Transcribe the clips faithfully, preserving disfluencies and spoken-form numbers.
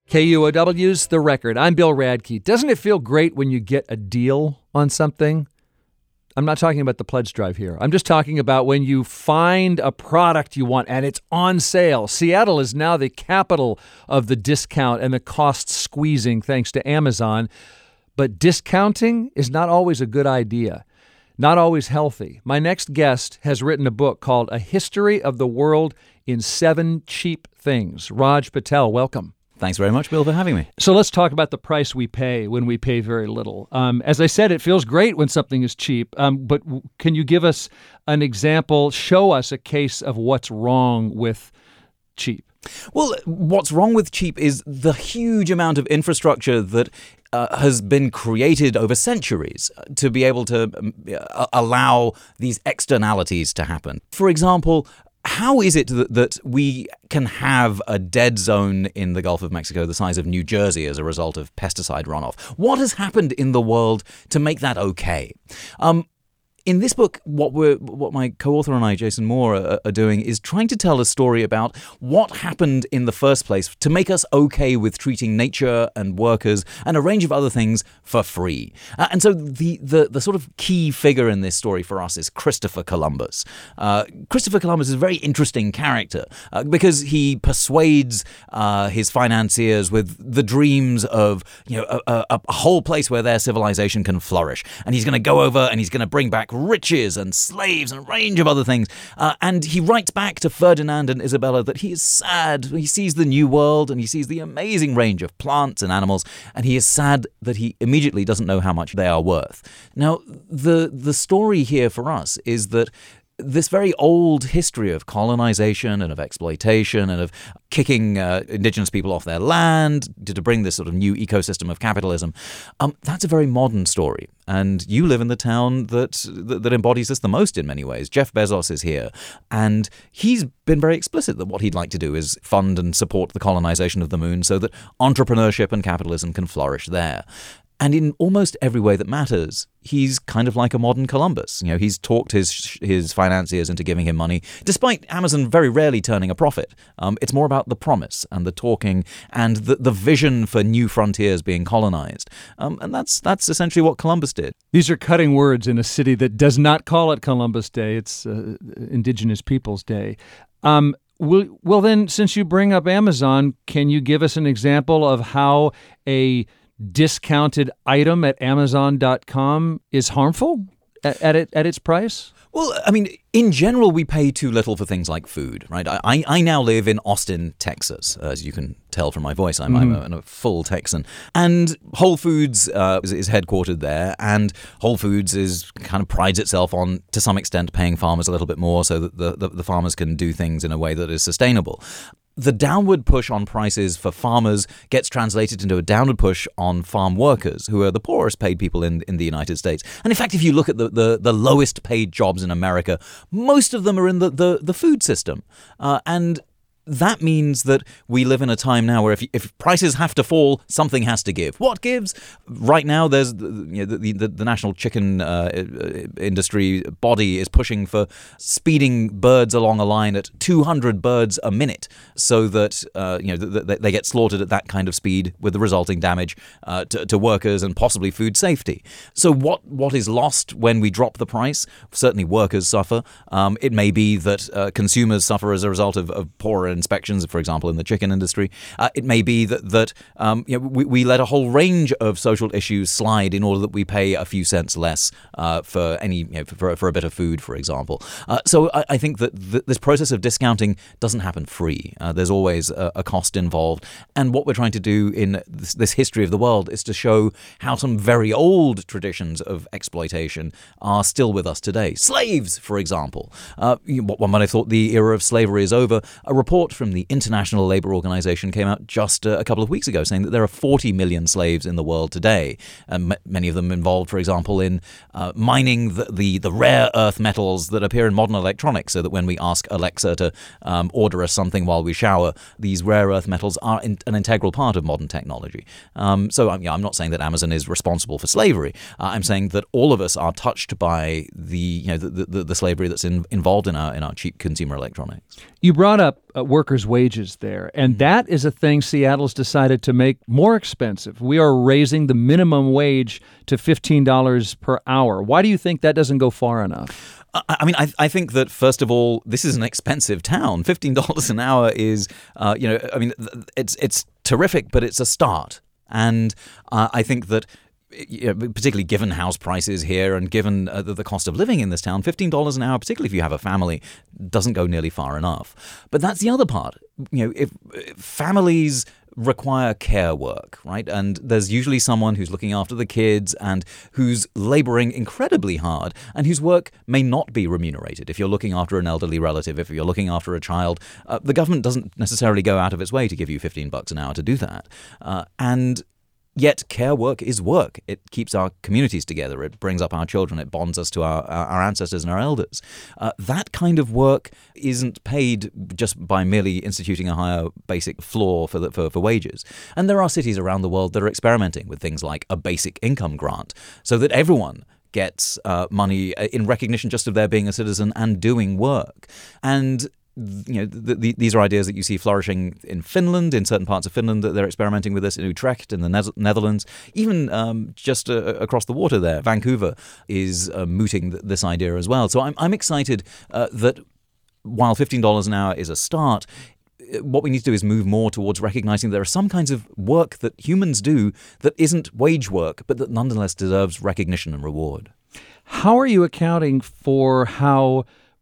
K U O W's The Record. I'm Bill Radke. Doesn't it feel great when you get a deal on something? I'm not talking about the pledge drive here. I'm just talking about when you find a product you want and it's on sale. Seattle is now the capital of the discount and the cost squeezing thanks to Amazon. But discounting is not always a good idea, not always healthy. My next guest has written a book called A History of the World in Seven Cheap Things. Raj Patel, welcome. Thanks very much, Bill, for having me. So let's talk about the price we pay when we pay very little. Um, as I said, it feels great when something is cheap, um, but w- can you give us an example, show us a case of what's wrong with cheap? Well, what's wrong with cheap is the huge amount of infrastructure that uh, has been created over centuries to be able to um, uh, allow these externalities to happen. For example, how is it that, that we can have a dead zone in the Gulf of Mexico the size of New Jersey as a result of pesticide runoff? What has happened in the world to make that okay? Um, In this book, what we're, what my co-author and I, Jason Moore, are, are doing is trying to tell a story about what happened in the first place to make us okay with treating nature and workers and a range of other things for free. Uh, and so the, the the sort of key figure in this story for us is Christopher Columbus. Uh, Christopher Columbus is a very interesting character uh, because he persuades uh, his financiers with the dreams of you know a, a, a whole place where their civilization can flourish. And he's going to go over and he's going to bring back riches and slaves and a range of other things. Uh, and he writes back to Ferdinand and Isabella that he is sad. He sees the new world and he sees the amazing range of plants and animals, and he is sad that he immediately doesn't know how much they are worth. Now, the the story here for us is that this very old history of colonization and of exploitation and of kicking uh, indigenous people off their land to, to bring this sort of new ecosystem of capitalism, um, that's a very modern story. And you live in the town that, that that embodies this the most in many ways. Jeff Bezos is here, and he's been very explicit that what he'd like to do is fund and support the colonization of the moon so that entrepreneurship and capitalism can flourish there. And in almost every way that matters, he's kind of like a modern Columbus. You know, he's talked his his financiers into giving him money, despite Amazon very rarely turning a profit. Um, it's more about the promise and the talking and the, the vision for new frontiers being colonized. Um, and that's that's essentially what Columbus did. These are cutting words in a city that does not call it Columbus Day. It's uh, Indigenous Peoples Day. Um, well, well, then, since you bring up Amazon, can you give us an example of how a discounted item at Amazon dot com is harmful at, at it at its price? Well, I mean, in general, we pay too little for things like food, right? I, I now live in Austin, Texas, as you can tell from my voice. I'm, mm-hmm. I'm a, a full Texan. And Whole Foods uh, is, is headquartered there, and Whole Foods is kind of prides itself on, to some extent, paying farmers a little bit more so that the, the, the farmers can do things in a way that is sustainable. The downward push on prices for farmers gets translated into a downward push on farm workers, who are the poorest paid people in, in the United States. And in fact, if you look at the, the, the lowest paid jobs in America, most of them are in the, the, the food system. Uh, and that means that we live in a time now where if if prices have to fall, something has to give. What gives? Right now, there's you know, the, the the national chicken uh, industry body is pushing for speeding birds along a line at two hundred birds a minute, so that uh, you know th- th- they get slaughtered at that kind of speed, with the resulting damage uh, to, to workers and possibly food safety. So what what is lost when we drop the price? Certainly, workers suffer. Um, it may be that uh, consumers suffer as a result of, of poorer inspections, for example, in the chicken industry. Uh, it may be that that um, you know, we, we let a whole range of social issues slide in order that we pay a few cents less uh, for any you know, for, for a bit of food, for example. Uh, so I, I think that th- this process of discounting doesn't happen free. Uh, there's always a, a cost involved. And what we're trying to do in this, this history of the world is to show how some very old traditions of exploitation are still with us today. Slaves, for example. Uh, one might have thought the era of slavery is over. A report from the International Labour Organization came out just uh, a couple of weeks ago saying that there are forty million slaves in the world today. And m- many of them involved, for example, in uh, mining the, the, the rare earth metals that appear in modern electronics, so that when we ask Alexa to um, order us something while we shower, these rare earth metals are in, an integral part of modern technology. Um, so I'm, yeah, I'm not saying that Amazon is responsible for slavery. Uh, I'm saying that all of us are touched by the you know the, the, the slavery that's in, involved in our in our cheap consumer electronics. You brought up uh, workers' wages there. And that is a thing Seattle's decided to make more expensive. We are raising the minimum wage to fifteen dollars per hour. Why do you think that doesn't go far enough? I mean, I, I think that, first of all, this is an expensive town. fifteen dollars an hour is, uh, you know, I mean, it's it's terrific, but it's a start. And uh, I think that, you know, particularly given house prices here and given uh, the, the cost of living in this town, fifteen dollars an hour, particularly if you have a family, doesn't go nearly far enough. But that's the other part. You know, if, if families require care work, right? And there's usually someone who's looking after the kids and who's laboring incredibly hard and whose work may not be remunerated. If you're looking after an elderly relative, if you're looking after a child, uh, the government doesn't necessarily go out of its way to give you fifteen bucks an hour to do that. Uh, and Yet care work is work. It keeps our communities together. It brings up our children. It bonds us to our, our ancestors and our elders. Uh, that kind of work isn't paid just by merely instituting a higher basic floor for, the, for for wages. And there are cities around the world that are experimenting with things like a basic income grant so that everyone gets uh, money in recognition just of their being a citizen and doing work. And you know, the, the, these are ideas that you see flourishing in Finland, in certain parts of Finland that they're experimenting with this, in Utrecht, in the ne- Netherlands, even um, just uh, across the water there. Vancouver is uh, mooting th- this idea as well. So I'm, I'm excited uh, that while fifteen dollars an hour is a start, what we need to do is move more towards recognizing there are some kinds of work that humans do that isn't wage work, but that nonetheless deserves recognition and reward. How are you accounting for how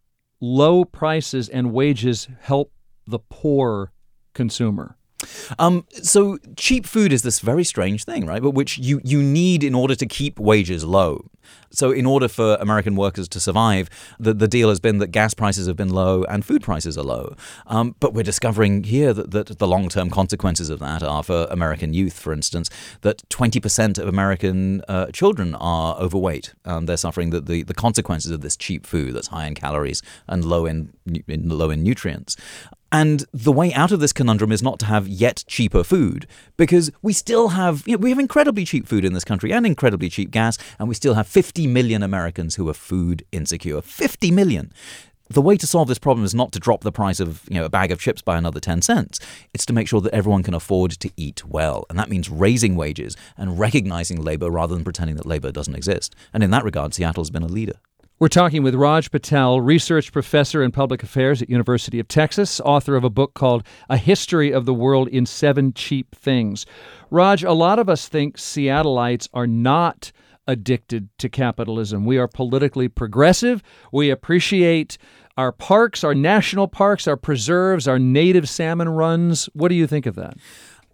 low prices and wages help the poor consumer? Um, so cheap food is this very strange thing, right? But which you, you need in order to keep wages low. So in order for American workers to survive, the, the deal has been that gas prices have been low and food prices are low. Um, but we're discovering here that, that the long-term consequences of that are for American youth, for instance, that twenty percent of American uh, children are overweight. Um, they're suffering the, the, the consequences of this cheap food that's high in calories and low in, in low in nutrients. And the way out of this conundrum is not to have yet cheaper food, because we still have, you know, we have incredibly cheap food in this country and incredibly cheap gas, and we still have fifty million Americans who are food insecure. fifty million. The way to solve this problem is not to drop the price of, you know, a bag of chips by another ten cents. It's to make sure that everyone can afford to eat well. And that means raising wages and recognizing labor rather than pretending that labor doesn't exist. And in that regard, Seattle's been a leader. We're talking with Raj Patel, research professor in public affairs at University of Texas, author of a book called A History of the World in Seven Cheap Things. Raj, a lot of us think Seattleites are not addicted to capitalism. We are politically progressive. We appreciate our parks, our national parks, our preserves, our native salmon runs. What do you think of that?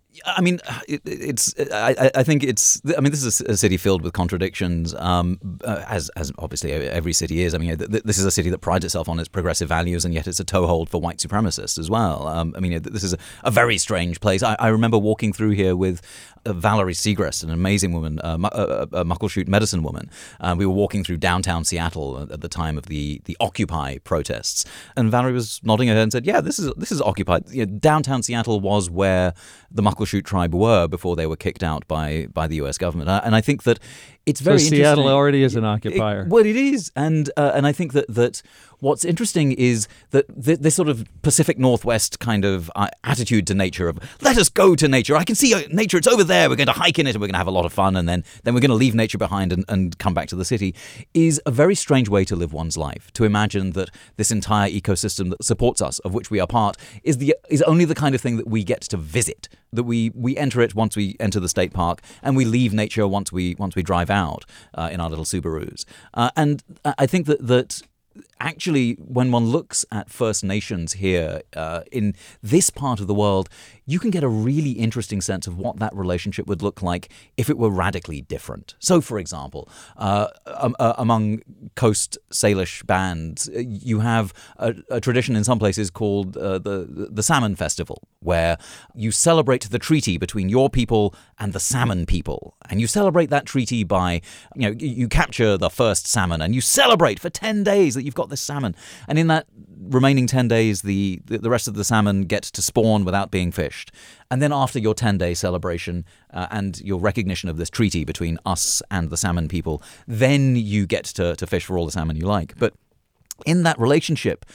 I mean, it, it's. I, I think it's. I mean, this is a city filled with contradictions, um, uh, as as obviously every city is. I mean, th- this is a city that prides itself on its progressive values, and yet it's a toehold for white supremacists as well. Um, I mean, this is a, a very strange place. I, I remember walking through here with uh, Valerie Segrest, an amazing woman, uh, a, a Muckleshoot medicine woman. Uh, we were walking through downtown Seattle at the time of the the Occupy protests, and Valerie was nodding her head and said, "Yeah, this is this is Occupy. You know, downtown Seattle was where the Muckleshoot tribe were before they were kicked out by by the U S government." And I think that it's very so interesting. Seattle already is an occupier. It, well, it is, and uh, and I think that that what's interesting is that th- this sort of Pacific Northwest kind of uh, attitude to nature of let us go to nature. I can see uh, nature; it's over there. We're going to hike in it, and we're going to have a lot of fun, and then then we're going to leave nature behind and, and come back to the city. Is a very strange way to live one's life. To imagine that this entire ecosystem that supports us, of which we are part, is the is only the kind of thing that we get to visit. That we we enter it once we enter the state park, and we leave nature once we once we drive out uh, in our little Subarus. Uh, and I think that that. Actually, when one looks at First Nations here uh, in this part of the world, you can get a really interesting sense of what that relationship would look like if it were radically different. So, for example, uh, um, uh, among Coast Salish bands, you have a, a tradition in some places called uh, the the Salmon Festival, where you celebrate the treaty between your people and the salmon people, and you celebrate that treaty by, you know, you capture the first salmon and you celebrate for ten days that you've got this salmon, and in that remaining ten days, the, the the rest of the salmon get to spawn without being fished. And then after your ten-day celebration uh, and your recognition of this treaty between us and the salmon people, then you get to, to fish for all the salmon you like. But in that relationship,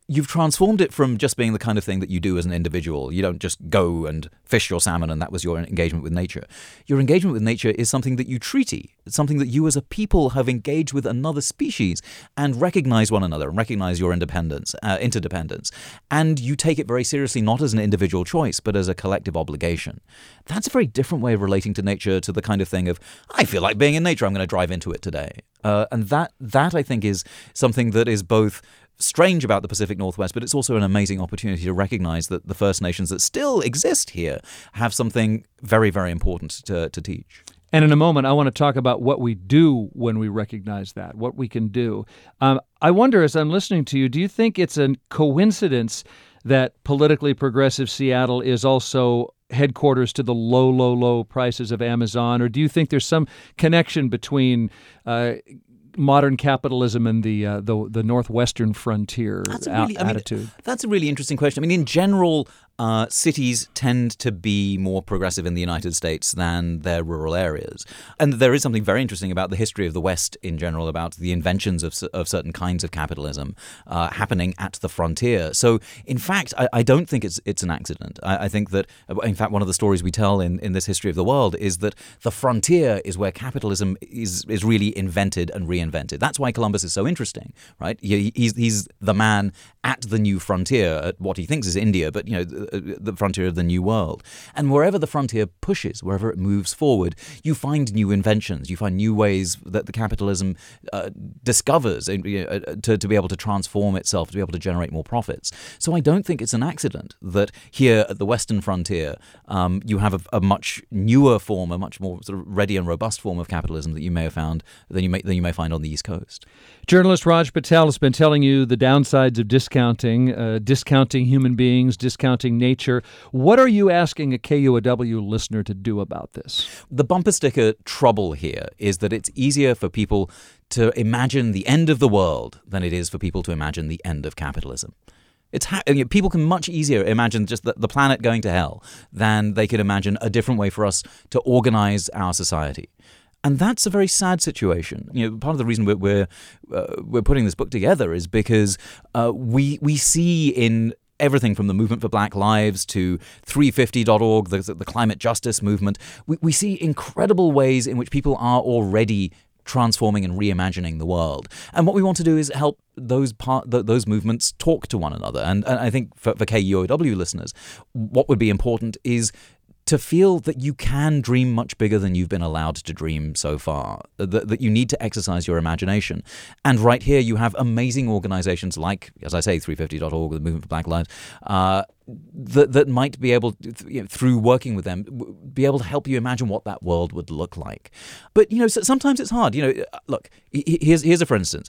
you've transformed it from just being the kind of thing that you do as an individual. You don't just go and fish your salmon and that was your engagement with nature. Your engagement with nature is something that you treaty. It's something that you as a people have engaged with another species and recognize one another and recognize your independence, uh, interdependence. And you take it very seriously, not as an individual choice, but as a collective obligation. That's a very different way of relating to nature, to the kind of thing of, I feel like being in nature, I'm going to drive into it today. Uh, and that, that I think, is something that is both strange about the Pacific Northwest, but it's also an amazing opportunity to recognize that the First Nations that still exist here have something very, very important to, to teach. And in a moment, I want to talk about what we do when we recognize that, what we can do. Um, I wonder, as I'm listening to you, do you think it's a coincidence that politically progressive Seattle is also headquarters to the low, low, low prices of Amazon? Or do you think there's some connection between uh, modern capitalism and the uh, the, the northwestern frontier that's a really, a- attitude? I mean, that's a really interesting question. I mean, in general, uh, cities tend to be more progressive in the United States than their rural areas. And there is something very interesting about the history of the West in general, about the inventions of, of certain kinds of capitalism uh, happening at the frontier. So, in fact, I, I don't think it's it's an accident. I, I think that, in fact, one of the stories we tell in, in this history of the world is that the frontier is where capitalism is, is really invented and reinvented. That's why Columbus is so interesting, right? He, he's, he's the man at the new frontier, at what he thinks is India, but, you know, the, the frontier of the new world. And wherever the frontier pushes, wherever it moves forward, you find new inventions, you find new ways that the capitalism uh, discovers uh, to, to be able to transform itself, to be able to generate more profits. So I don't think it's an accident that here at the western frontier, um, you have a, a much newer form, a much more sort of ready and robust form of capitalism that you may have found, than you may, than you may find on the East Coast. Journalist Raj Patel has been telling you the downsides of discounting, uh, discounting human beings, discounting nature. What are you asking a K U O W listener to do about this? The bumper sticker trouble here is that it's easier for people to imagine the end of the world than it is for people to imagine the end of capitalism. It's ha- you know, people can much easier imagine just the, the planet going to hell than they could imagine a different way for us to organize our society. And that's a very sad situation. You know, part of the reason we're we're, uh, we're putting this book together is because uh, we we see in everything from the movement for Black Lives to three fifty dot org, the, the climate justice movement, we, we see incredible ways in which people are already transforming and reimagining the world. And what we want to do is help those part th- those movements talk to one another. And, and I think for, for K U O W listeners, what would be important is to feel that you can dream much bigger than you've been allowed to dream so far, that, that you need to exercise your imagination. And right here you have amazing organizations like, as I say, three fifty dot org, the Movement for Black Lives, uh, that, that might be able, to, you know, through working with them, be able to help you imagine what that world would look like. But, you know, sometimes it's hard. You know, look, here's, here's a for instance.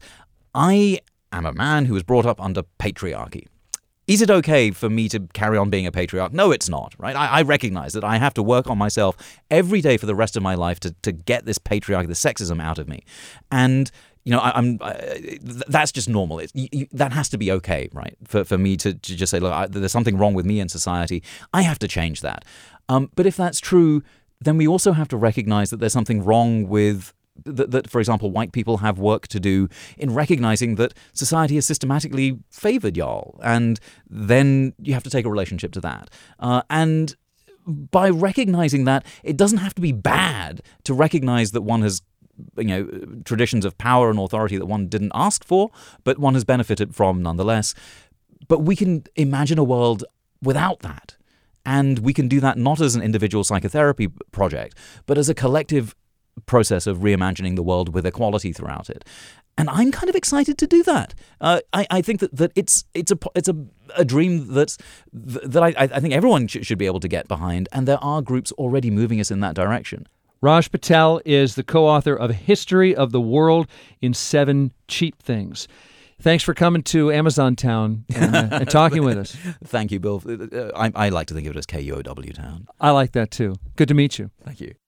I am a man who was brought up under patriarchy. Is it okay for me to carry on being a patriarch? No, it's not, right? I, I recognize that I have to work on myself every day for the rest of my life to, to get this patriarchy, this sexism out of me. And, you know, I, I'm I, that's just normal. It's, you, that has to be okay, right? For, for me to, to just say, look, I, there's something wrong with me in society. I have to change that. Um, but if that's true, then we also have to recognize that there's something wrong with That, that, for example, white people have work to do in recognizing that society has systematically favored y'all. And then you have to take a relationship to that. Uh, and by recognizing that, it doesn't have to be bad to recognize that one has, you know, traditions of power and authority that one didn't ask for, but one has benefited from nonetheless. But we can imagine a world without that. And we can do that not as an individual psychotherapy project, but as a collective process of reimagining the world with equality throughout it. And I'm kind of excited to do that. Uh, I, I think that, that it's it's a it's a, a dream that's, that I, I think everyone sh- should be able to get behind, and there are groups already moving us in that direction. Raj Patel is the co-author of History of the World in Seven Cheap Things. Thanks for coming to Amazon Town and, uh, and talking with us. Thank you, Bill. I, I like to think of it as K U O W Town. I like that too. Good to meet you. Thank you.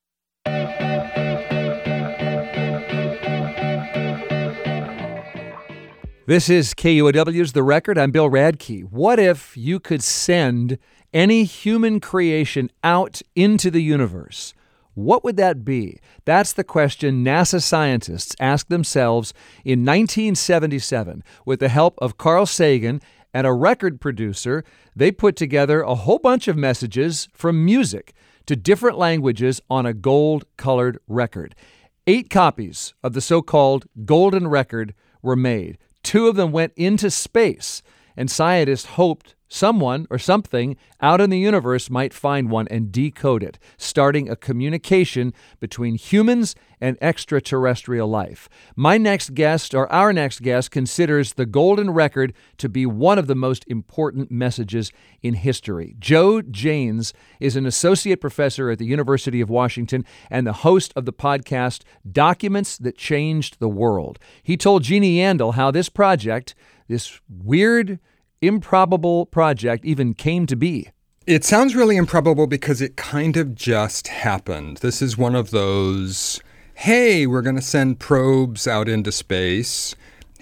This is K U O W's The Record. I'm Bill Radke. What if you could send any human creation out into the universe? What would that be? That's the question NASA scientists asked themselves in nineteen seventy-seven with the help of Carl Sagan and a record producer, they put together a whole bunch of messages from music to different languages on a gold-colored record. Eight copies of the so-called golden record were made. Two of them went into space, and scientists hoped someone or something out in the universe might find one and decode it, starting a communication between humans and extraterrestrial life. My next guest, or our next guest, considers the golden record to be one of the most important messages in history. Joe Janes is an associate professor at the University of Washington and the host of the podcast Documents That Changed the World. He told Jeannie Yandel how this project, this weird, improbable project, even came to be. It sounds really improbable because it kind of just happened. This is one of those, hey, we're going to send probes out into space.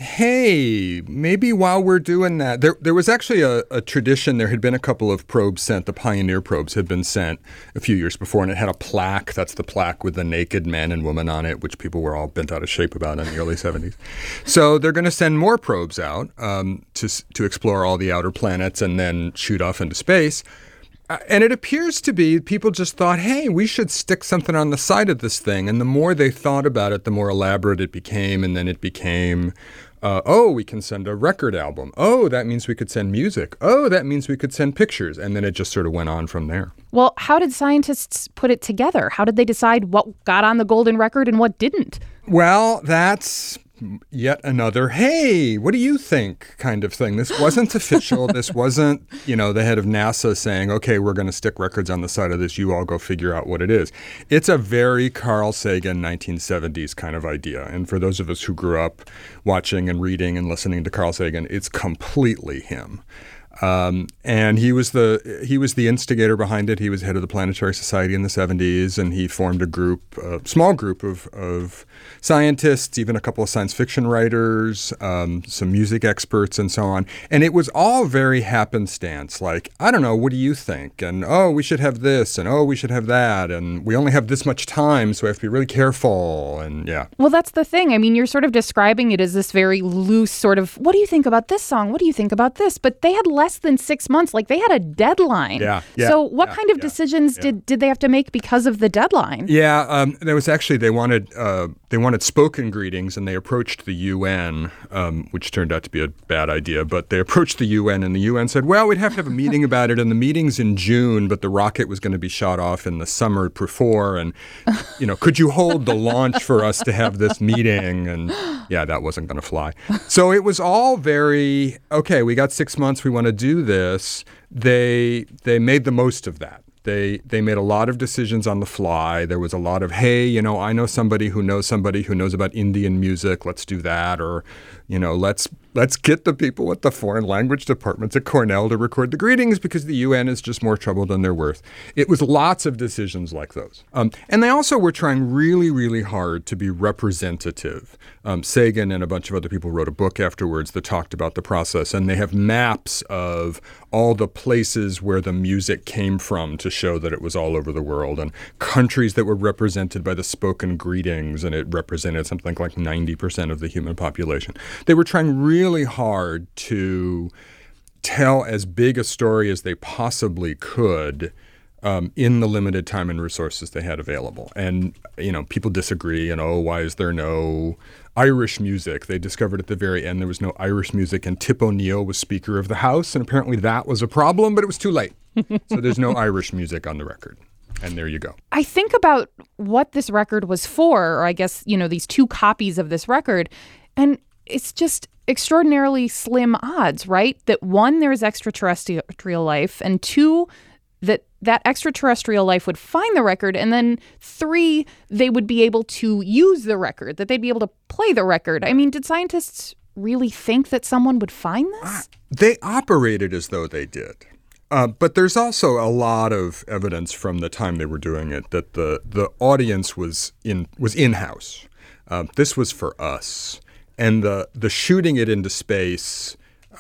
Hey, maybe while we're doing that, there there was actually a, a tradition. There had been a couple of probes sent. The Pioneer probes had been sent a few years before, and it had a plaque. That's the plaque with the naked man and woman on it, which people were all bent out of shape about in the early seventies. So they're going to send more probes out um, to to explore all the outer planets and then shoot off into space. Uh, and it appears to be people just thought, hey, we should stick something on the side of this thing. And the more they thought about it, the more elaborate it became. And then it became, uh, oh, we can send a record album. Oh, that means we could send music. Oh, that means we could send pictures. And then it just sort of went on from there. Well, how did scientists put it together? How did they decide what got on the golden record and what didn't? Well, that's yet another, hey, what do you think kind of thing. This wasn't official. This wasn't, you know, the head of NASA saying, okay, we're going to stick records on the side of this. You all go figure out what it is. It's a very Carl Sagan nineteen seventies kind of idea. And for those of us who grew up watching and reading and listening to Carl Sagan, it's completely him. Um, and he was the he was the instigator behind it. He was head of the Planetary Society in the seventies, and he formed a group, a small group of, of scientists, even a couple of science fiction writers, um, some music experts, and so on. And it was all very happenstance. Like, I don't know, what do you think? And oh, we should have this, and oh, we should have that, and we only have this much time, so we have to be really careful. And yeah. Well, that's the thing. I mean, you're sort of describing it as this very loose sort of, what do you think about this song? What do you think about this? But they had less than six months. Like, they had a deadline. Yeah. yeah so what yeah, kind of yeah, decisions yeah. did, did they have to make because of the deadline? Yeah, um, there was actually, they wanted uh, they wanted spoken greetings, and they approached the U N, um, which turned out to be a bad idea, but they approached the U N, and the U N said, well, we'd have to have a meeting about it, and the meeting's in June, but the rocket was going to be shot off in the summer before, and, you know, could you hold the launch for us to have this meeting? And yeah, that wasn't going to fly. So it was all very, okay, we got six months, we want to do this. They they made the most of that. They they made a lot of decisions on the fly. There was a lot of, hey, you know, I know somebody who knows somebody who knows about Indian music. Let's do that. Or, you know, let's let's get the people at the foreign language departments at Cornell to record the greetings because the U N is just more trouble than they're worth. It was lots of decisions like those. Um, and they also were trying really, really hard to be representative. Um, Sagan and a bunch of other people wrote a book afterwards that talked about the process, and they have maps of all the places where the music came from to show that it was all over the world, and countries that were represented by the spoken greetings, and it represented something like ninety percent of the human population. They were trying really hard to tell as big a story as they possibly could Um, in the limited time and resources they had available. And, you know, people disagree, and, oh, why is there no Irish music? They discovered at the very end there was no Irish music, and Tip O'Neill was Speaker of the House, and apparently that was a problem, but it was too late. So there's no Irish music on the record. And there you go. I think about what this record was for, or I guess, you know, these two copies of this record, and it's just extraordinarily slim odds, right? That one, there's extraterrestrial life, and two, that that extraterrestrial life would find the record, and then three, they would be able to use the record, that they'd be able to play the record. I mean, did scientists really think that someone would find this? Uh, they operated as though they did. Uh, but there's also a lot of evidence from the time they were doing it that the, the audience was in was in-house. Uh, this was for us. And the, the shooting it into space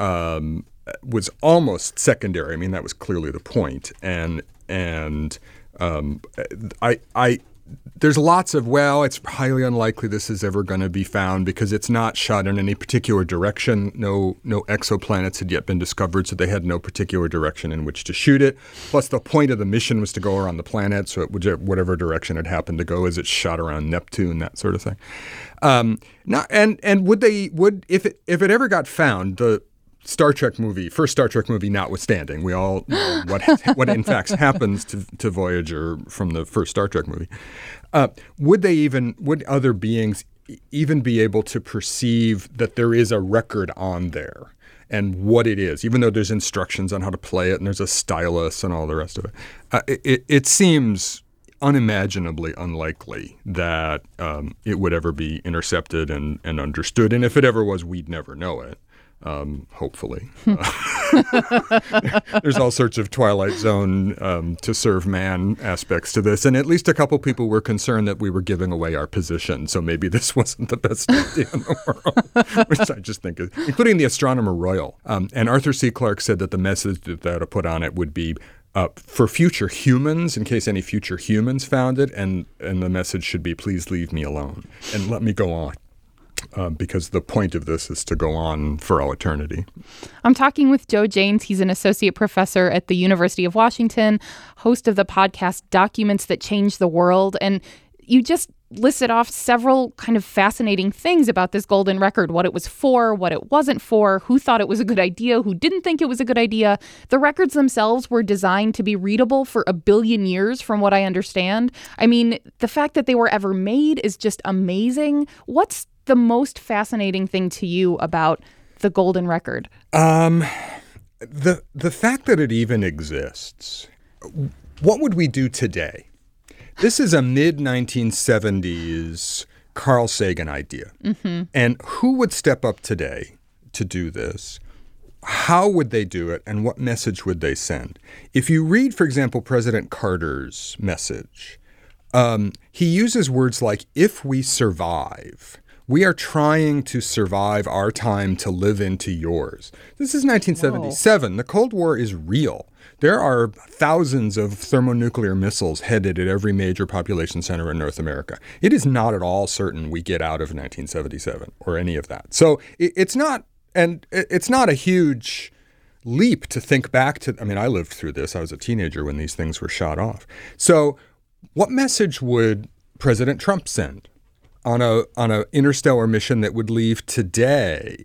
um, was almost secondary. I mean, that was clearly the point. And and um, I I there's lots of, well, it's highly unlikely this is ever going to be found because it's not shot in any particular direction. No no exoplanets had yet been discovered, so they had no particular direction in which to shoot it. Plus, the point of the mission was to go around the planet, so it would, whatever direction it happened to go as it shot around Neptune, that sort of thing. Um, not, and and would they would if it if it ever got found, the Star Trek movie, first Star Trek movie notwithstanding, we all know what what in fact happens to, to Voyager from the first Star Trek movie. Uh, would they even, would other beings even be able to perceive that there is a record on there and what it is, even though there's instructions on how to play it and there's a stylus and all the rest of it? Uh, it, it seems unimaginably unlikely that um, it would ever be intercepted and, and understood. And if it ever was, we'd never know it. Um, hopefully. Uh, there's all sorts of Twilight Zone um, to serve man aspects to this. And at least a couple people were concerned that we were giving away our position. So maybe this wasn't the best idea in the world, which I just think is, including the Astronomer Royal. Um, and Arthur C. Clarke said that the message that they ought to put on it would be uh, for future humans, in case any future humans found it. And, and the message should be, please leave me alone and let me go on. Uh, because the point of this is to go on for all eternity. I'm talking with Joe Janes. He's an associate professor at the University of Washington, host of the podcast Documents That Change the World. And you just listed off several kind of fascinating things about this golden record, what it was for, what it wasn't for, who thought it was a good idea, who didn't think it was a good idea. The records themselves were designed to be readable for a billion years, from what I understand. I mean, the fact that they were ever made is just amazing. What's the most fascinating thing to you about the golden record? Um, the the fact that it even exists. What would we do today? This is a mid nineteen seventies Carl Sagan idea. Mm-hmm. And who would step up today to do this? How would they do it? And what message would they send? If you read, for example, President Carter's message, um, he uses words like, if we survive. We are trying to survive our time to live into yours. This is nineteen seventy-seven. Whoa. The Cold War is real. There are thousands of thermonuclear missiles headed at every major population center in North America. It is not at all certain we get out of nineteen seventy-seven or any of that. So it, it's not, and it's not a huge leap to think back to. I mean, I lived through this. I was a teenager when these things were shot off. So what message would President Trump send on a on an interstellar mission that would leave today?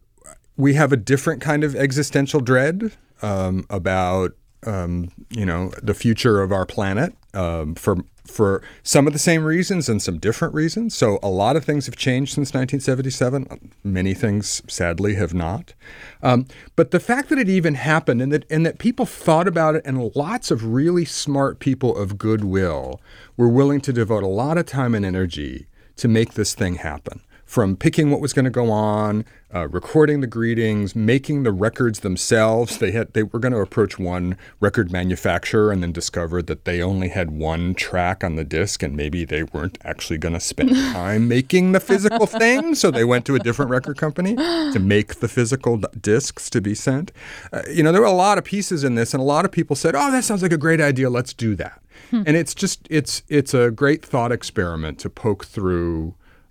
We have a different kind of existential dread um, about um, you know the future of our planet um, for for some of the same reasons and some different reasons. So a lot of things have changed since nineteen seventy-seven. Many things, sadly, have not. Um, but the fact that it even happened and that and that people thought about it, and lots of really smart people of goodwill were willing to devote a lot of time and energy to make this thing happen. From picking what was going to go on, uh, recording the greetings, making the records themselves. They had they were going to approach one record manufacturer and then discovered that they only had one track on the disc, and maybe they weren't actually going to spend time making the physical thing. So they went to a different record company to make the physical d- discs to be sent. Uh, you know, there were a lot of pieces in this, and a lot of people said, "Oh, that sounds like a great idea. Let's do that." Hmm. And it's just it's it's a great thought experiment to poke through.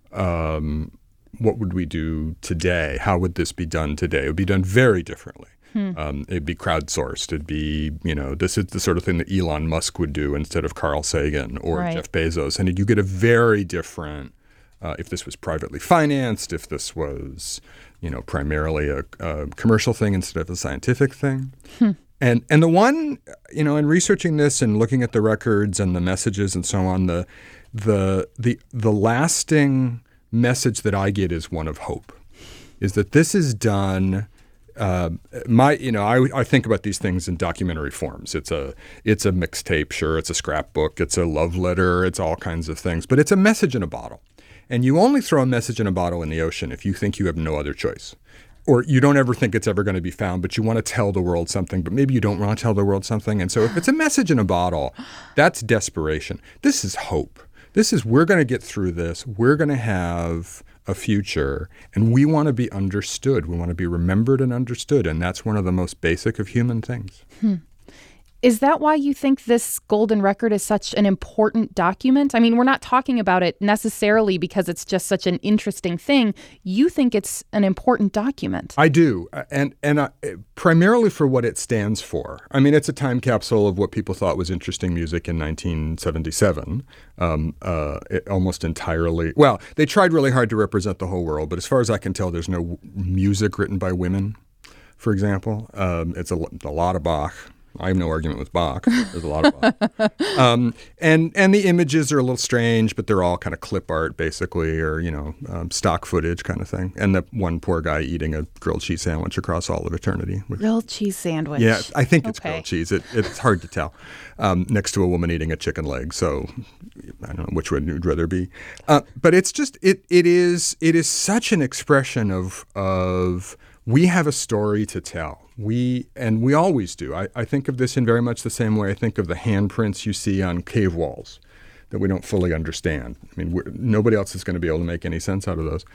Um, what would we do today? How would this be done today? It would be done very differently. Hmm. Um, it'd be crowdsourced. It'd be, you know, this is the sort of thing that Elon Musk would do instead of Carl Sagan or right. Jeff Bezos. And you get a very different, uh, if this was privately financed, if this was, you know, primarily a, a commercial thing instead of a scientific thing. Hmm. And and the one, you know, in researching this and looking at the records and the messages and so on, the the the the lasting message that I get is one of hope, is that this is done. Uh, my, you know, I, I think about these things in documentary forms. It's a, it's a mixtape, sure, it's a scrapbook, it's a love letter, it's all kinds of things, but it's a message in a bottle. And you only throw a message in a bottle in the ocean if you think you have no other choice, or you don't ever think it's ever going to be found, but you want to tell the world something, but maybe you don't want to tell the world something. And so if it's a message in a bottle, that's desperation. This is hope. This is, we're going to get through this. We're going to have a future, and we want to be understood. We want to be remembered and understood, and that's one of the most basic of human things. Hmm. Is that why you think this golden record is such an important document? I mean, we're not talking about it necessarily because it's just such an interesting thing. You think it's an important document. I do, and and uh, primarily for what it stands for. I mean, it's a time capsule of what people thought was interesting music in nineteen seventy-seven. Um, uh, it almost entirely, well, they tried really hard to represent the whole world, but as far as I can tell, there's no music written by women, for example. Um, it's a, a lot of Bach. I have no argument with Bach. There's a lot of Bach. um, and and the images are a little strange, but they're all kind of clip art, basically, or, you know, um, stock footage kind of thing. And the one poor guy eating a grilled cheese sandwich across all of eternity. Which, grilled cheese sandwich. Yeah, I think it's okay. grilled cheese. It, it's hard to tell. Um, next to a woman eating a chicken leg. So I don't know which one you'd rather be. Uh, but it's just, it it is it is such an expression of of we have a story to tell. We and we always do. I, I think of this in very much the same way I think of the handprints you see on cave walls that we don't fully understand. I mean, we're, nobody else is going to be able to make any sense out of those.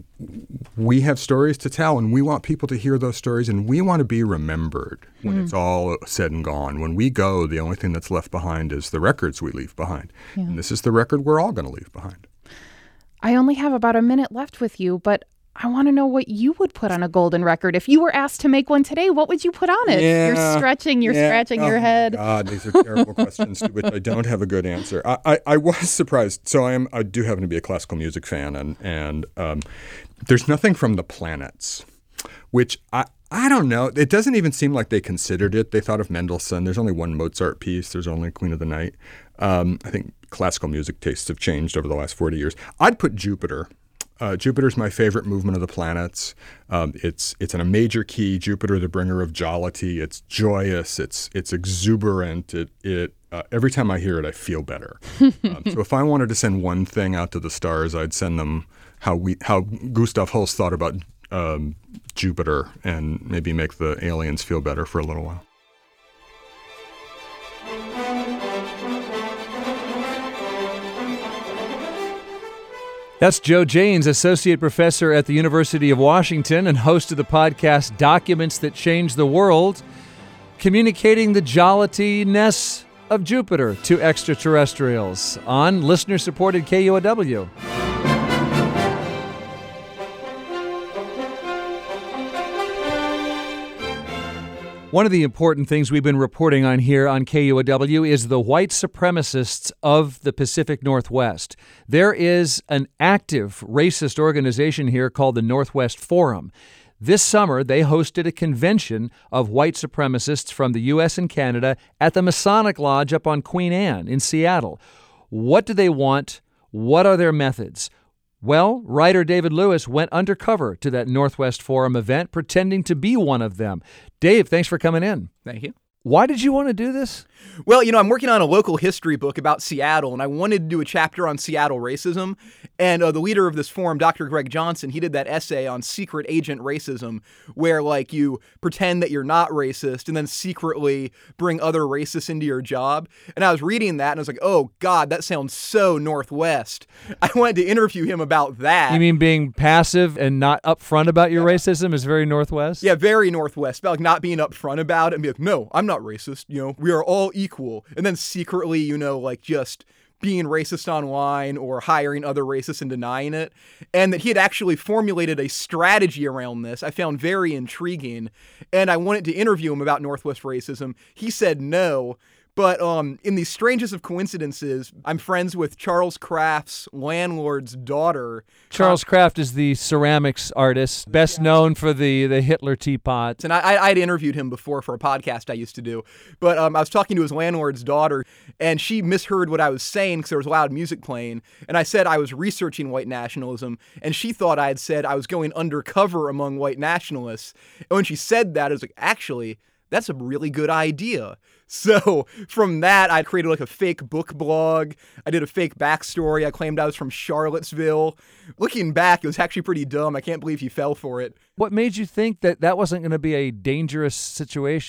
We have stories to tell, and we want people to hear those stories, and we want to be remembered when mm. it's all said and gone. When we go, the only thing that's left behind is the records we leave behind. Yeah. And this is the record we're all going to leave behind. I only have about a minute left with you, but I want to know what you would put on a golden record. If you were asked to make one today, what would you put on it? Yeah, you're stretching, you're yeah. scratching oh your head. God, these are terrible questions to which I don't have a good answer. I, I, I was surprised. So I am. I do happen to be a classical music fan, and and um, there's nothing from the Planets, which I. I don't know. It doesn't even seem like they considered it. They thought of Mendelssohn. There's only one Mozart piece. There's only Queen of the Night. Um, I think classical music tastes have changed over the last forty years. I'd put Jupiter. Uh, Jupiter's my favorite movement of the planets. Um, it's it's in a major key. Jupiter, the bringer of jollity. It's joyous. It's it's exuberant. It it uh, every time I hear it, I feel better. um, so if I wanted to send one thing out to the stars, I'd send them how we how Gustav Holst thought about um, Jupiter, and maybe make the aliens feel better for a little while. That's Joe Janes, Associate Professor at the University of Washington and host of the podcast Documents That Change the World, communicating the jolliness of Jupiter to extraterrestrials on listener-supported K U O W. One of the important things we've been reporting on here on K U O W is the white supremacists of the Pacific Northwest. There is an active racist organization here called the Northwest Forum. This summer, they hosted a convention of white supremacists from the U S and Canada at the Masonic Lodge up on Queen Anne in Seattle. What do they want? What are their methods? Well, writer David Lewis went undercover to that Northwest Forum event, pretending to be one of them. Dave, thanks for coming in. Thank you. Why did you want to do this? Well, you know, I'm working on a local history book about Seattle, and I wanted to do a chapter on Seattle racism. And uh, the leader of this forum, Doctor Greg Johnson, he did that essay on secret agent racism, where, like, you pretend that you're not racist and then secretly bring other racists into your job. And I was reading that, and I was like, oh, God, that sounds so Northwest. I wanted to interview him about that. You mean being passive and not upfront about your yeah. racism is very Northwest? Yeah, very Northwest. About, like, not being upfront about it and be like, no, I'm not racist. You know, we are all equal. And then secretly, you know, like just being racist online or hiring other racists and denying it. And that he had actually formulated a strategy around this I found very intriguing. And I wanted to interview him about Northwest racism. He said no. But um, in the strangest of coincidences, I'm friends with Charles Kraft's landlord's daughter. Charles uh, Kraft is the ceramics artist, best yeah. known for the, the Hitler teapot. And I, I'd interviewed him before for a podcast I used to do. But um, I was talking to his landlord's daughter, and she misheard what I was saying because there was loud music playing. And I said I was researching white nationalism, and she thought I had said I was going undercover among white nationalists. And when she said that, I was like, actually, that's a really good idea. So from that, I created like a fake book blog. I did a fake backstory. I claimed I was from Charlottesville. Looking back, it was actually pretty dumb. I can't believe he fell for it. What made you think that that wasn't going to be a dangerous situation?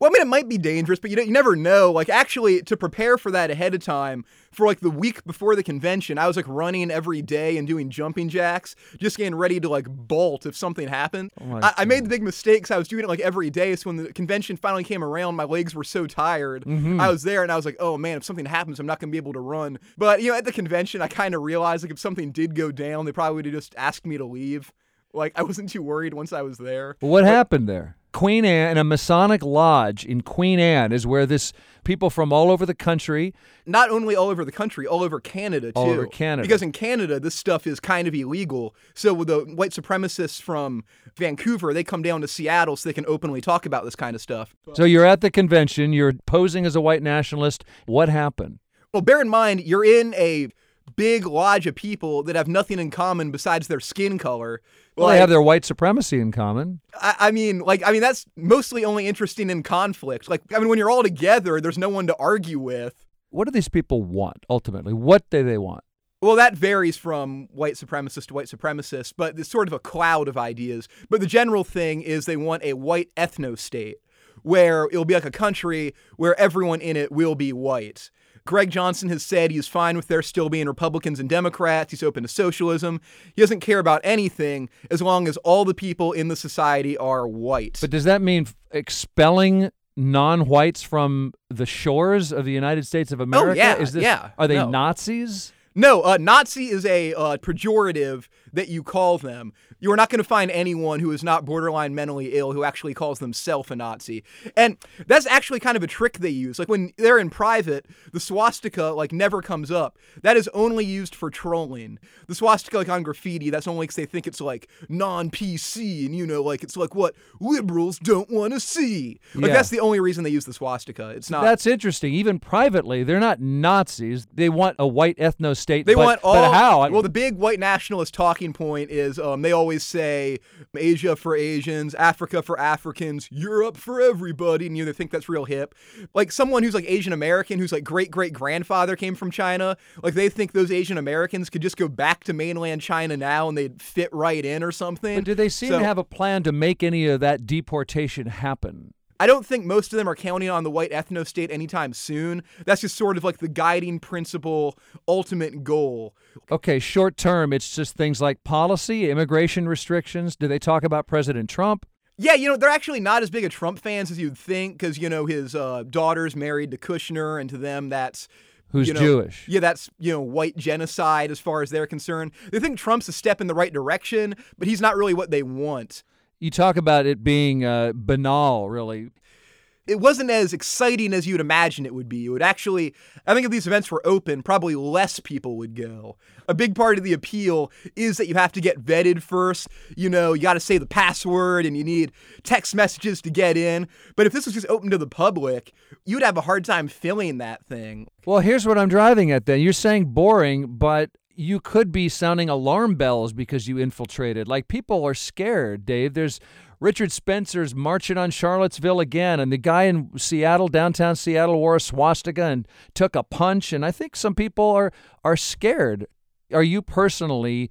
Well, I mean, it might be dangerous, but you know, you never know. Like, actually, to prepare for that ahead of time, for like the week before the convention, I was like running every day and doing jumping jacks, just getting ready to like bolt if something happened. Oh I-, I made the big mistakes. I was doing it like every day. So when the convention finally came around, my legs were so tired. Mm-hmm. I was there and I was like, oh man, if something happens, I'm not going to be able to run. But, you know, at the convention, I kind of realized like if something did go down, they probably would have just asked me to leave. Like, I wasn't too worried once I was there. What but- happened there? Queen Anne, in a Masonic lodge in Queen Anne, is where this people from all over the country. Not only all over the country, all over Canada, too. All over Canada. Because in Canada, this stuff is kind of illegal. So with the white supremacists from Vancouver, they come down to Seattle so they can openly talk about this kind of stuff. So you're at the convention, you're posing as a white nationalist. What happened? Well, bear in mind, you're in a big lodge of people that have nothing in common besides their skin color. Well, Like, they have their white supremacy in common. I, I mean, like, I mean, that's mostly only interesting in conflict. Like, I mean, when you're all together, there's no one to argue with. What do these people want, ultimately? What do they want? Well, that varies from white supremacist to white supremacist, but it's sort of a cloud of ideas. But the general thing is they want a white ethno-state, where it'll be like a country where everyone in it will be white. Greg Johnson has said he's fine with there still being Republicans and Democrats. He's open to socialism. He doesn't care about anything as long as all the people in the society are white. But does that mean expelling non-whites from the shores of the United States of America? yeah, Is this, yeah, Are they no. Nazis? No, uh, Nazi is a uh, pejorative that you call them. You are not going to find anyone who is not borderline mentally ill who actually calls themselves a Nazi. And that's actually kind of a trick they use. Like when they're in private, the swastika like never comes up. That is only used for trolling. The swastika like on graffiti, that's only because they think it's like non-P C and, you know, like it's like what liberals don't want to see. Like Yeah. that's the only reason they use the swastika. It's not. That's interesting. Even privately, they're not Nazis. They want a white ethno-state. They but, want all. But how? I- Well, the big white nationalist talking point is um, they always say Asia for Asians, Africa for Africans, Europe for everybody, and you know, they think that's real hip. Like someone who's like Asian American, whose like great great grandfather came from China, like they think those Asian Americans could just go back to mainland China now and they'd fit right in or something. but do they seem So- to have a plan to make any of that deportation happen? I don't think most of them are counting on the white ethno-state anytime soon. That's just sort of like the guiding principle, ultimate goal. Okay, short term, it's just things like policy, immigration restrictions. Do they talk about President Trump? Yeah, you know, they're actually not as big a Trump fans as you'd think because, you know, his uh, daughter's married to Kushner, and to them that's... Who's you know, Jewish? Yeah, that's, you know, white genocide as far as they're concerned. They think Trump's a step in the right direction, but he's not really what they want. You talk about it being uh, banal, really. It wasn't as exciting as you'd imagine it would be. It would actually, I think if these events were open, probably less people would go. A big part of the appeal is that you have to get vetted first. You know, you got to say the password and you need text messages to get in. But if this was just open to the public, you'd have a hard time filling that thing. Well, here's what I'm driving at then. You're saying boring, but you could be sounding alarm bells because you infiltrated. Like, people are scared, Dave. There's Richard Spencer's marching on Charlottesville again, and the guy in Seattle, downtown Seattle, wore a swastika and took a punch, and I think some people are are scared. Are you personally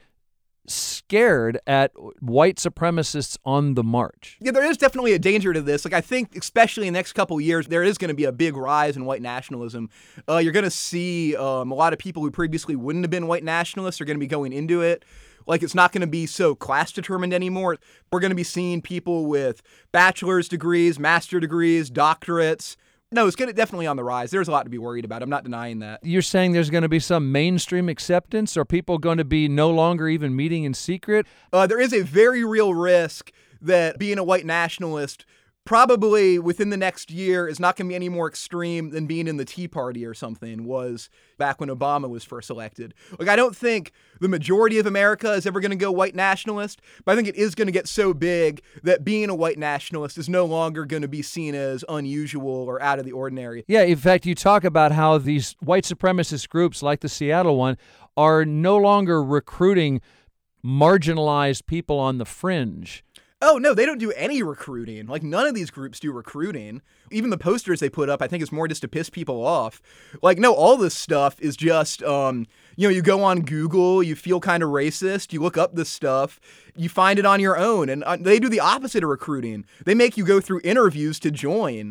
scared at white supremacists on the march? Yeah, there is definitely a danger to this. Like, I think, especially in the next couple of years, there is going to be a big rise in white nationalism. Uh, you're going to see um, a lot of people who previously wouldn't have been white nationalists are going to be going into it. Like, it's not going to be so class determined anymore. We're going to be seeing people with bachelor's degrees, master degrees, doctorates. No, it's gonna definitely on the rise. There's a lot to be worried about. I'm not denying that. You're saying there's going to be some mainstream acceptance? Are people going to be no longer even meeting in secret? Uh, there is a very real risk that being a white nationalist probably within the next year is not going to be any more extreme than being in the Tea Party or something was back when Obama was first elected. Like, I don't think the majority of America is ever going to go white nationalist, but I think it is going to get so big that being a white nationalist is no longer going to be seen as unusual or out of the ordinary. Yeah, in fact, you talk about how these white supremacist groups like the Seattle one are no longer recruiting marginalized people on the fringe. Oh, no, they don't do any recruiting. Like, none of these groups do recruiting. Even the posters they put up, I think it's more just to piss people off. Like, no, all this stuff is just, um, you know, you go on Google, you feel kind of racist, you look up this stuff, you find it on your own. And uh, they do the opposite of recruiting. They make you go through interviews to join.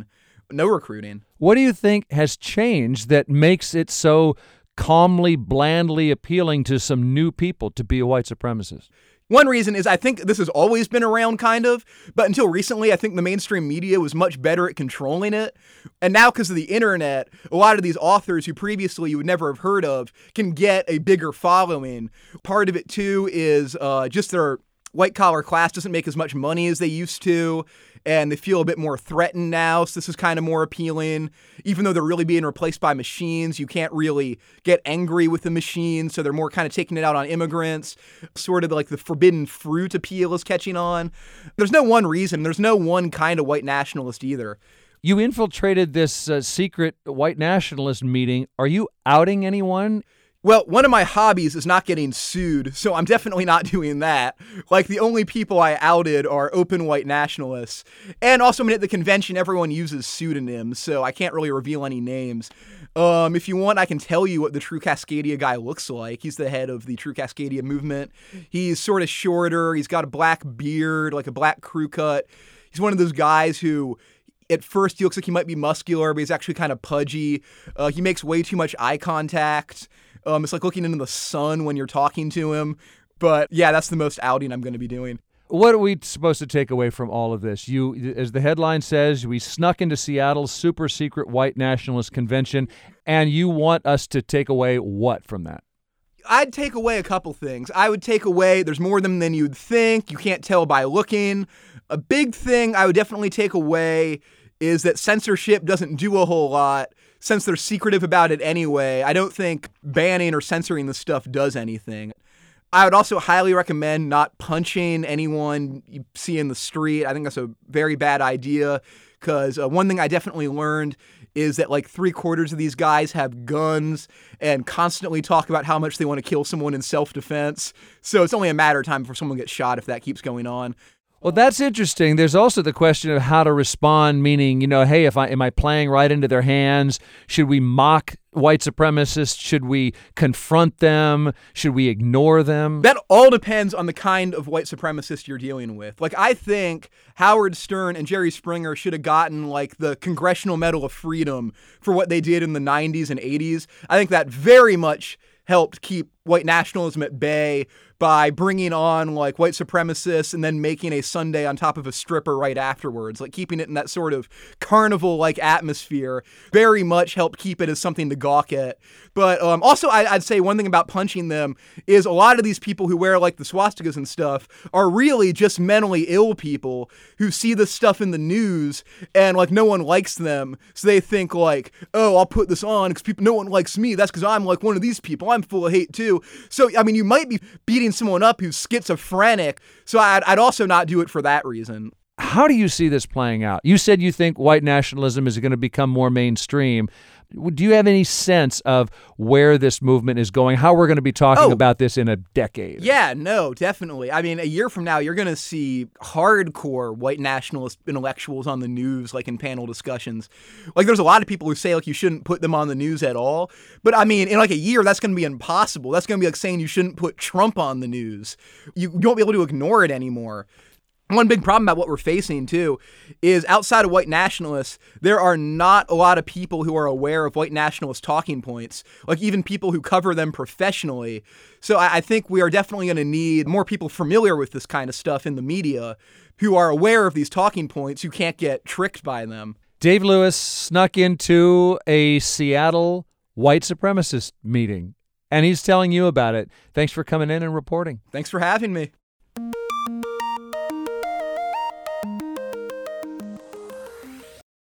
no recruiting. What do you think has changed that makes it so calmly, blandly appealing to some new people to be a white supremacist? One reason is I think this has always been around, kind of, but until recently, I think the mainstream media was much better at controlling it. And now, because of the internet, a lot of these authors who previously you would never have heard of can get a bigger following. Part of it, too, is uh, just their white-collar class doesn't make as much money as they used to, and they feel a bit more threatened now, so this is kind of more appealing. Even though they're really being replaced by machines, you can't really get angry with the machines, so they're more kind of taking it out on immigrants. Sort of like the forbidden fruit appeal is catching on. There's no one reason. There's no one kind of white nationalist either. You infiltrated this uh, secret white nationalist meeting. Are you outing anyone? Well, one of my hobbies is not getting sued, so I'm definitely not doing that. Like, the only people I outed are open white nationalists. And also, I mean, at the convention, everyone uses pseudonyms, so I can't really reveal any names. Um, if you want, I can tell you what the True Cascadia guy looks like. He's the head of the True Cascadia movement. He's sort of shorter. He's got a black beard, like a black crew cut. He's one of those guys who... At first, he looks like he might be muscular, but he's actually kind of pudgy. Uh, he makes way too much eye contact. Um, it's like looking into the sun when you're talking to him. But yeah, that's the most outing I'm going to be doing. What are we supposed to take away from all of this? You, as the headline says, we snuck into Seattle's super secret white nationalist convention, and you want us to take away what from that? I'd take away a couple things. I would take away there's more of them than you'd think. You can't tell by looking. A big thing I would definitely take away is that censorship doesn't do a whole lot. Since they're secretive about it anyway, I don't think banning or censoring the stuff does anything. I would also highly recommend not punching anyone you see in the street. I think that's a very bad idea because uh, one thing I definitely learned is that like three quarters of these guys have guns and constantly talk about how much they want to kill someone in self-defense. So it's only a matter of time before someone gets shot if that keeps going on. Well, that's interesting. There's also the question of how to respond, meaning, you know, hey, if I am I playing right into their hands? Should we mock white supremacists? Should we confront them? Should we ignore them? That all depends on the kind of white supremacist you're dealing with. Like, I think Howard Stern and Jerry Springer should have gotten, like, the Congressional Medal of Freedom for what they did in the nineties and eighties. I think that very much helped keep white nationalism at bay by bringing on like white supremacists and then making a sundae on top of a stripper right afterwards, like keeping it in that sort of carnival-like atmosphere, very much helped keep it as something to gawk at. But um, also I, I'd say one thing about punching them is a lot of these people who wear like the swastikas and stuff are really just mentally ill people who see this stuff in the news and like no one likes them. So they think like, oh, I'll put this on because people, no one likes me. That's because I'm like one of these people. I'm full of hate too. So, I mean, you might be beating someone up who's schizophrenic. So I'd, I'd also not do it for that reason. How do you see this playing out? You said you think white nationalism is going to become more mainstream. Do you have any sense of where this movement is going, how we're going to be talking oh, about this in a decade? Yeah, no, definitely. I mean, a year from now, you're going to see hardcore white nationalist intellectuals on the news, like in panel discussions. Like, there's a lot of people who say, like, you shouldn't put them on the news at all. But, I mean, in, like, a year, that's going to be impossible. That's going to be like saying you shouldn't put Trump on the news. You, you won't be able to ignore it anymore. One big problem about what we're facing, too, is outside of white nationalists, there are not a lot of people who are aware of white nationalist talking points, like even people who cover them professionally. So I, I think we are definitely going to need more people familiar with this kind of stuff in the media who are aware of these talking points, who can't get tricked by them. Dave Lewis snuck into a Seattle white supremacist meeting, and he's telling you about it. Thanks for coming in and reporting. Thanks for having me.